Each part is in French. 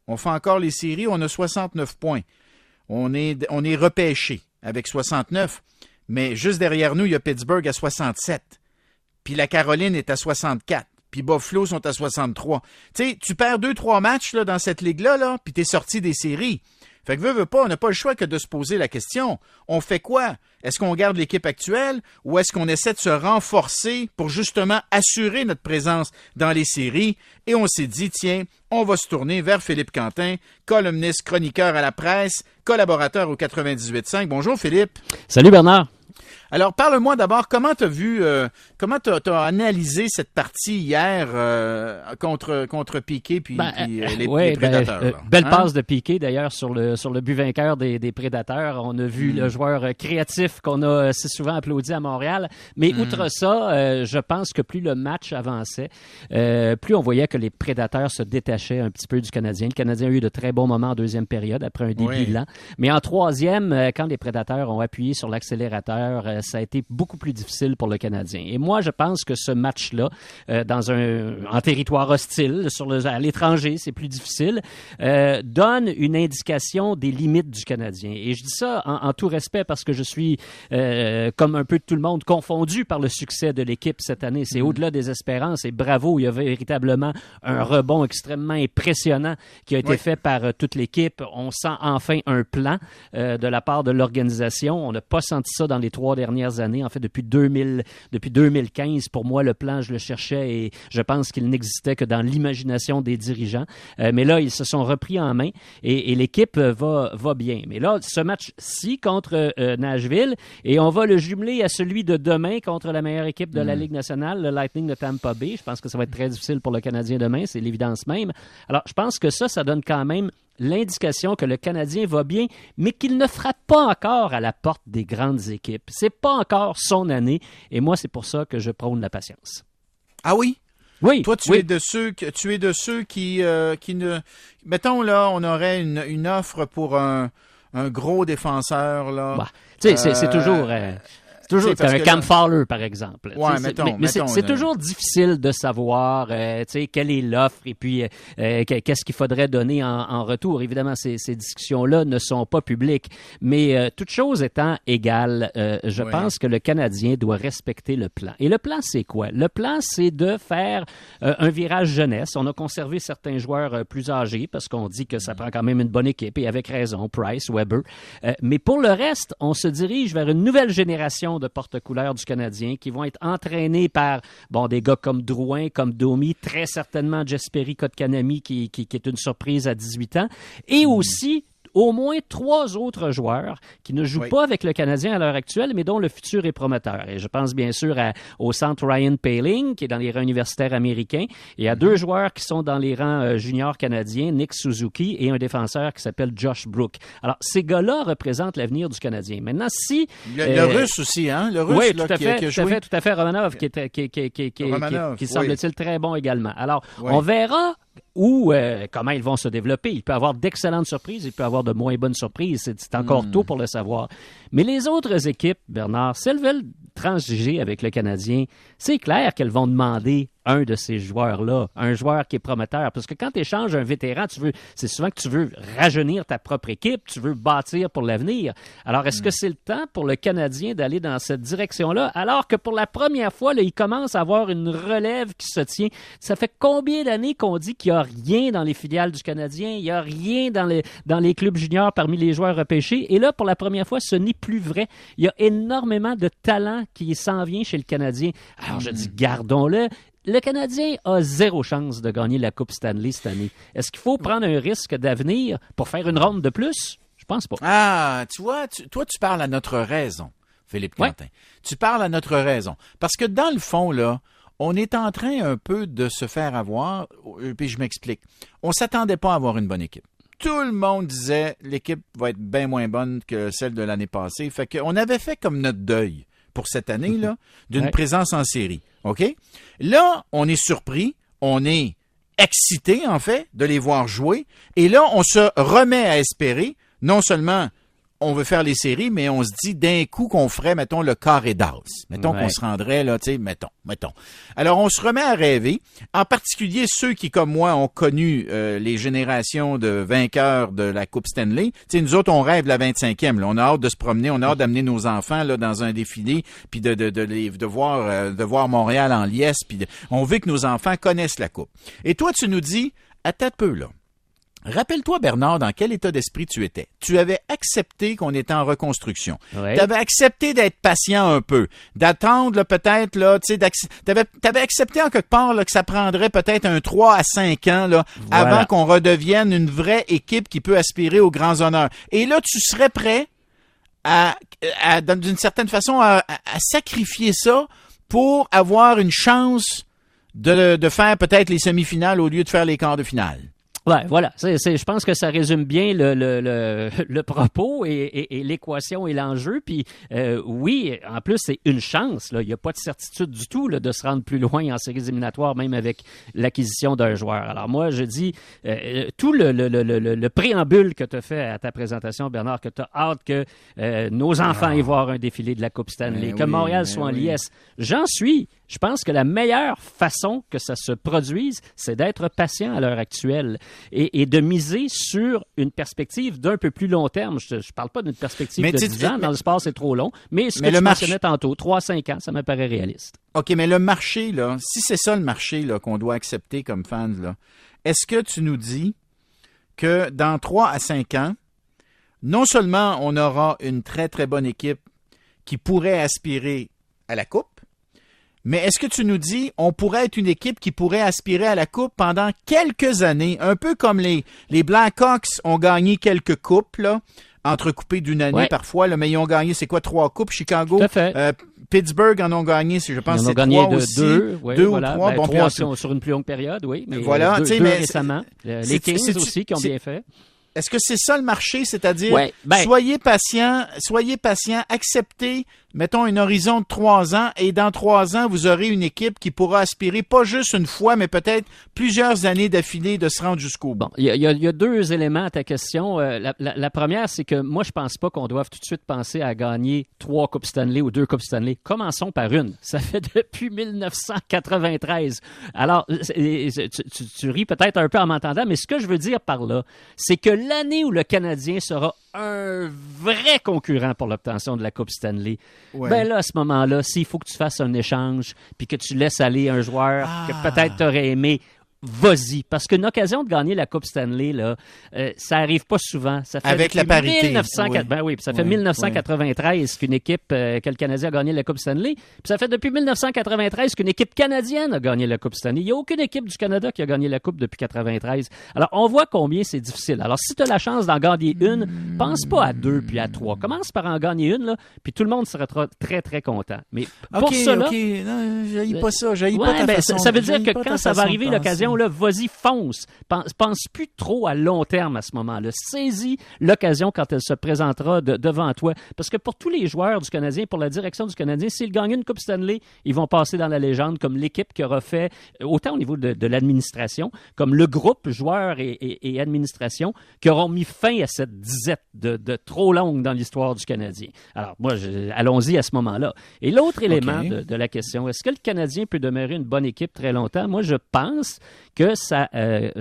On fait encore les séries, on a 69 points. On est repêché avec 69, mais juste derrière nous, il y a Pittsburgh à 67. Puis la Caroline est à 64. Puis Buffalo sont à 63. Tu sais, tu perds 2-3 matchs là, dans cette ligue-là, là, puis t'es sorti des séries. Fait que veux pas, on n'a pas le choix que de se poser la question. On fait quoi? Est-ce qu'on garde l'équipe actuelle ou est-ce qu'on essaie de se renforcer pour justement assurer notre présence dans les séries? Et on s'est dit, tiens, on va se tourner vers Philippe Quentin, columniste, chroniqueur à la presse, collaborateur au 98.5. Bonjour Philippe. Salut Bernard. Alors, parle-moi d'abord, comment tu as vu, comment tu as analysé cette partie hier contre Piquet puis les Prédateurs? Belle passe de Piquet d'ailleurs sur le but vainqueur des Prédateurs. On a vu le joueur créatif qu'on a si souvent applaudi à Montréal. Mais outre ça, je pense que plus le match avançait, plus on voyait que les Prédateurs se détachaient un petit peu du Canadien. Le Canadien a eu de très bons moments en deuxième période après un début lent. Mais en troisième, quand les Prédateurs ont appuyé sur l'accélérateur, ça a été beaucoup plus difficile pour le Canadien. Et moi, je pense que ce match-là, en territoire hostile, à l'étranger, c'est plus difficile, donne une indication des limites du Canadien. Et je dis ça en tout respect parce que je suis, comme un peu tout le monde, confondu par le succès de l'équipe cette année. C'est au-delà des espérances et bravo, il y a véritablement un rebond extrêmement impressionnant qui a été fait par toute l'équipe. On sent enfin un plan de la part de l'organisation. On n'a pas senti ça dans les 3 dernières années. En fait, depuis 2015, pour moi, le plan, je le cherchais et je pense qu'il n'existait que dans l'imagination des dirigeants. Mais là, ils se sont repris en main et l'équipe va bien. Mais là, ce match-ci contre Nashville, et on va le jumeler à celui de demain contre la meilleure équipe de la Ligue nationale, le Lightning de Tampa Bay. Je pense que ça va être très difficile pour le Canadien demain, c'est l'évidence même. Alors, je pense que ça donne quand même l'indication que le Canadien va bien, mais qu'il ne frappe pas encore à la porte des grandes équipes. C'est pas encore son année, et moi, c'est pour ça que je prône la patience. Ah oui? Oui. Toi, tu es de ceux qui ne... Mettons, là, on aurait une offre pour un gros défenseur, là. Bah, tu sais, c'est toujours... Toujours un Cam Fowler, par exemple. Ouais, mais c'est toujours difficile de savoir quelle est l'offre et puis qu'est-ce qu'il faudrait donner en retour. Évidemment, ces discussions-là ne sont pas publiques. Mais toute chose étant égale, je pense que le Canadien doit respecter le plan. Et le plan, c'est quoi? Le plan, c'est de faire un virage jeunesse. On a conservé certains joueurs plus âgés parce qu'on dit que ça prend quand même une bonne équipe et avec raison, Price, Weber. Mais pour le reste, on se dirige vers une nouvelle génération de porte-couleurs du Canadien qui vont être entraînés par des gars comme Drouin, comme Domi, très certainement Jesperi Kotkaniemi qui est une surprise à 18 ans, et aussi au moins 3 autres joueurs qui ne jouent pas avec le Canadien à l'heure actuelle, mais dont le futur est prometteur. Et je pense bien sûr au centre Ryan Poehling, qui est dans les rangs universitaires américains, et à 2 joueurs qui sont dans les rangs juniors canadiens, Nick Suzuki et un défenseur qui s'appelle Josh Brook. Alors, ces gars-là représentent l'avenir du Canadien. Maintenant, si... Le Russe aussi, hein? Le Russe, oui, là, qui a joué. Tout à fait, Romanov, qui semble-t-il très bon également. Alors, on verra comment ils vont se développer. Il peut y avoir d'excellentes surprises, il peut y avoir de moins bonnes surprises. C'est encore tôt pour le savoir. Mais les autres équipes, Bernard, si elles veulent transiger avec le Canadien, c'est clair qu'elles vont demander un de ces joueurs-là, un joueur qui est prometteur. Parce que quand tu échanges un vétéran, c'est souvent que tu veux rajeunir ta propre équipe, tu veux bâtir pour l'avenir. Alors, est-ce que c'est le temps pour le Canadien d'aller dans cette direction-là, alors que pour la première fois, là, il commence à avoir une relève qui se tient? Ça fait combien d'années qu'on dit qu'il n'y a rien dans les filiales du Canadien, il n'y a rien dans les clubs juniors parmi les joueurs repêchés? Et là, pour la première fois, ce n'est plus vrai. Il y a énormément de talent qui s'en vient chez le Canadien. Alors, je dis, gardons-le. Le Canadien a 0 chance de gagner la Coupe Stanley cette année. Est-ce qu'il faut prendre un risque d'avenir pour faire une ronde de plus? Je pense pas. Ah, tu vois, toi, tu parles à notre raison, Philippe Quentin. Tu parles à notre raison. Parce que dans le fond, là, on est en train un peu de se faire avoir, puis je m'explique. On s'attendait pas à avoir une bonne équipe. Tout le monde disait l'équipe va être bien moins bonne que celle de l'année passée. Fait qu'on avait fait comme notre deuil pour cette année-là d'une présence en série. OK? Là, on est surpris, on est excité, en fait, de les voir jouer. Et là, on se remet à espérer, non seulement on veut faire les séries, mais on se dit d'un coup qu'on ferait, mettons, le carré d'as. Mettons qu'on se rendrait, là, tu sais, mettons. Alors, on se remet à rêver, en particulier ceux qui, comme moi, ont connu les générations de vainqueurs de la Coupe Stanley. Tu sais, nous autres, on rêve la 25e. Là. On a hâte de se promener, on a hâte d'amener nos enfants là dans un défilé, puis de voir Montréal en liesse, puis on veut que nos enfants connaissent la Coupe. Et toi, tu nous dis, attends un peu, là. Rappelle-toi, Bernard, dans quel état d'esprit tu étais. Tu avais accepté qu'on était en reconstruction. Oui. Tu avais accepté d'être patient un peu, d'attendre là, peut-être, là, tu sais, t'avais accepté en quelque part là, que ça prendrait peut-être un 3 à 5 ans là, avant qu'on redevienne une vraie équipe qui peut aspirer aux grands honneurs. Et là, tu serais prêt d'une certaine façon, à sacrifier ça pour avoir une chance de faire peut-être les semi-finales au lieu de faire les quarts de finale. Ouais, voilà. Je pense que ça résume bien le propos et l'équation et l'enjeu. Puis oui, en plus, c'est une chance. Là. Il n'y a pas de certitude du tout là, de se rendre plus loin en séries éliminatoires, même avec l'acquisition d'un joueur. Alors moi, je dis, tout le préambule que tu as fait à ta présentation, Bernard, que tu as hâte que nos enfants aillent voir un défilé de la Coupe Stanley, que Montréal soit en liesse. J'en suis. Je pense que la meilleure façon que ça se produise, c'est d'être patient à l'heure actuelle et de miser sur une perspective d'un peu plus long terme. Je ne parle pas d'une perspective de 10 ans. Dans le sport, c'est trop long. Mais ce que tu mentionnais tantôt, 3-5 ans, ça me paraît réaliste. OK, mais le marché, là, si c'est ça le marché là, qu'on doit accepter comme fans, là, est-ce que tu nous dis que dans 3 à 5 ans, non seulement on aura une très, très bonne équipe qui pourrait aspirer à la Coupe, mais est-ce que tu nous dis on pourrait être une équipe qui pourrait aspirer à la Coupe pendant quelques années, un peu comme les Blackhawks ont gagné quelques coupes, là, entrecoupées d'une année parfois, là, mais ils ont gagné, c'est quoi, 3 coupes? Chicago, tout à fait. Pittsburgh en ont gagné, je pense, c'est 3 aussi. 2 ou 3. Bon, 3 sur une plus longue période, oui, mais voilà, deux récemment. Les Kings aussi qui ont bien fait. Est-ce que c'est ça le marché, c'est-à-dire soyez patient, acceptez, mettons, un horizon de 3 ans, et dans 3 ans, vous aurez une équipe qui pourra aspirer, pas juste une fois, mais peut-être plusieurs années d'affilée de se rendre jusqu'au bout. Bon, il y a 2 éléments à ta question. La première, c'est que moi, je pense pas qu'on doive tout de suite penser à gagner 3 Coupes Stanley ou 2 Coupes Stanley. Commençons par une. Ça fait depuis 1993. Alors, tu ris peut-être un peu en m'entendant, mais ce que je veux dire par là, c'est que l'année où le Canadien sera un vrai concurrent pour l'obtention de la Coupe Stanley, ben là, à ce moment-là, s'il faut que tu fasses un échange puis que tu laisses aller un joueur que peut-être tu aurais aimé, vas-y. Parce qu'une occasion de gagner la Coupe Stanley, là, ça arrive pas souvent. Ça fait avec la parité. Ça fait 1993 qu'une équipe, que le Canadien a gagné la Coupe Stanley. Puis ça fait depuis 1993 qu'une équipe canadienne a gagné la Coupe Stanley. Il n'y a aucune équipe du Canada qui a gagné la Coupe depuis 93. Alors, on voit combien c'est difficile. Alors, si tu as la chance d'en gagner une, pense pas à 2 puis à 3. Commence par en gagner une, là, puis tout le monde sera très, très content. Mais pour cela... OK, non, j'haïs pas ça. J'haïs pas ta façon. Ça veut dire que quand ça va arriver, l'occasion, là, vas-y, fonce. Pense plus trop à long terme à ce moment-là. Saisis l'occasion quand elle se présentera devant toi. Parce que pour tous les joueurs du Canadien, pour la direction du Canadien, s'ils gagnent une Coupe Stanley, ils vont passer dans la légende comme l'équipe qui aura fait, autant au niveau de l'administration, comme le groupe joueurs et administration, qui auront mis fin à cette disette de trop longue dans l'histoire du Canadien. Alors, moi, allons-y à ce moment-là. Et l'autre élément de la question, est-ce que le Canadien peut demeurer une bonne équipe très longtemps? Moi, je pense que ça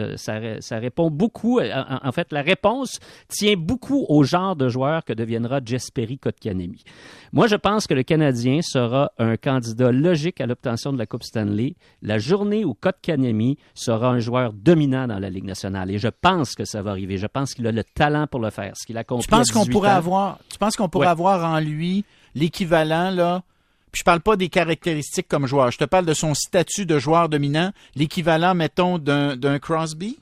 répond beaucoup. En fait, la réponse tient beaucoup au genre de joueur que deviendra Jesperi Kotkaniemi. Moi, je pense que le Canadien sera un candidat logique à l'obtention de la Coupe Stanley la journée où Kotkaniemi sera un joueur dominant dans la Ligue nationale. Et je pense que ça va arriver. Je pense qu'il a le talent pour le faire. Ce qu'il a accompli tu penses qu'on pourrait avoir en lui l'équivalent, là? Puis je parle pas des caractéristiques comme joueur. Je te parle de son statut de joueur dominant, l'équivalent, mettons, d'un Crosby?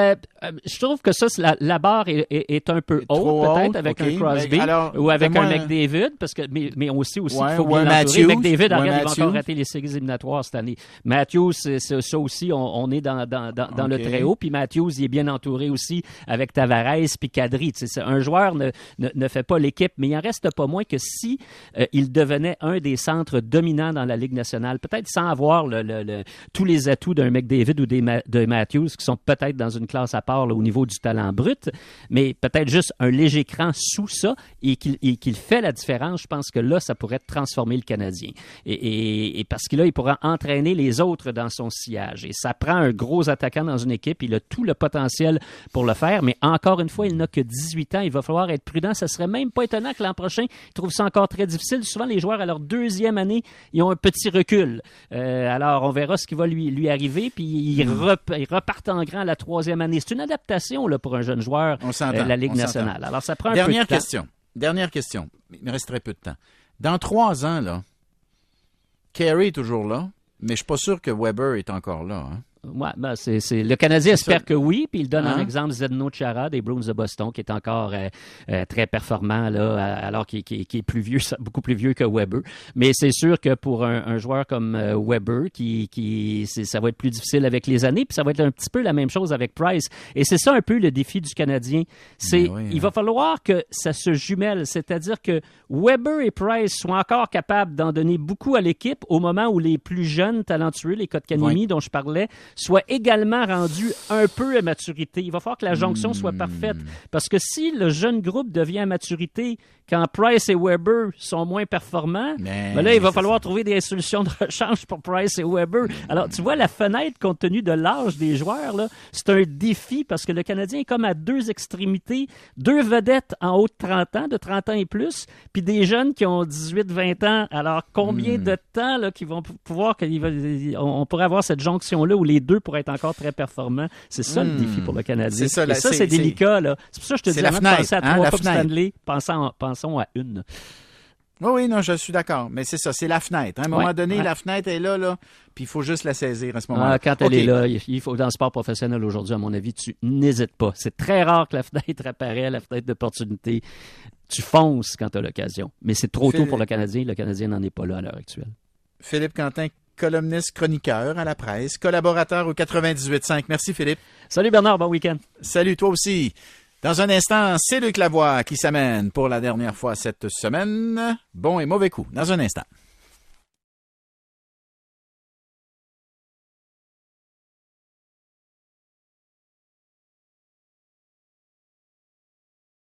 Je trouve que ça, la barre est un peu haute, peut-être, avec un Crosby ou avec un McDavid, parce que, mais aussi il faut bien l'entourer. McDavid, regarde, il va encore rater les séries éliminatoires cette année. Matthews, ça aussi, on est dans le très haut, puis Matthews, il est bien entouré aussi avec Tavares puis Kadri. Un joueur ne fait pas l'équipe, mais il en reste pas moins que si il devenait un des centres dominants dans la Ligue nationale, peut-être sans avoir tous les atouts d'un McDavid ou de Matthews, qui sont peut-être dans une classe à part là, au niveau du talent brut, mais peut-être juste un léger cran sous ça et qu'il fait la différence, je pense que là, ça pourrait transformer le Canadien. Et parce que là, il pourra entraîner les autres dans son sillage. Et ça prend un gros attaquant dans une équipe. Il a tout le potentiel pour le faire, mais encore une fois, il n'a que 18 ans. Il va falloir être prudent. Ça serait même pas étonnant que l'an prochain, il trouve ça encore très difficile. Souvent, les joueurs, à leur deuxième année, ils ont un petit recul. Alors, on verra ce qui va lui arriver, puis ils repartent en grand à la troisième année. C'est une adaptation là, pour un jeune joueur de la Ligue nationale. Alors, ça prend un peu de temps. Dernière question. Il me reste très peu de temps. Dans 3 ans, là, Carey est toujours là, mais je suis pas sûr que Weber est encore là. Hein? Ouais, ben le Canadien espère que oui, puis il donne en exemple Zdeno Chara des Bruins de Boston, qui est encore très performant là, alors qu'il est plus vieux, beaucoup plus vieux que Weber. Mais c'est sûr que pour un joueur comme Weber, ça va être plus difficile avec les années, puis ça va être un petit peu la même chose avec Price. Et c'est ça un peu le défi du Canadien. Il va falloir que ça se jumelle, c'est-à-dire que Weber et Price soient encore capables d'en donner beaucoup à l'équipe au moment où les plus jeunes talentueux, les Kotkaniemi dont je parlais, soit également rendu un peu à maturité. Il va falloir que la jonction soit parfaite. Parce que si le jeune groupe devient à maturité quand Price et Weber sont moins performants, ben là, il va falloir trouver des solutions de rechange pour Price et Weber. Alors, tu vois, la fenêtre, compte tenu de l'âge des joueurs, là, c'est un défi parce que le Canadien est comme à deux extrémités. 2 vedettes en haut de 30 ans, de 30 ans et plus, puis des jeunes qui ont 18-20 ans. Alors, combien de temps là, qu'ils vont pouvoir... On pourrait avoir cette jonction-là où les deux pourraient être encore très performants. C'est ça le défi pour le Canadien. C'est délicat. Là. C'est pour ça que je te dis, avant de penser à 3 Coupes Stanley, pensons à une. Oui, non, je suis d'accord. Mais c'est ça, c'est la fenêtre. À un moment donné, la fenêtre est là, puis il faut juste la saisir à ce moment-là. Quand elle est là, il faut, dans le sport professionnel aujourd'hui, à mon avis, tu n'hésites pas. C'est très rare que la fenêtre apparaît, la fenêtre d'opportunité. Tu fonces quand tu as l'occasion. Mais c'est trop tôt pour le Canadien. Le Canadien n'en est pas là à l'heure actuelle. Philippe Quentin, columniste chroniqueur à la presse, collaborateur au 98.5. Merci Philippe. Salut Bernard, bon week-end. Salut toi aussi. Dans un instant, c'est Luc Lavoie qui s'amène pour la dernière fois cette semaine. Bon et mauvais coup. Dans un instant.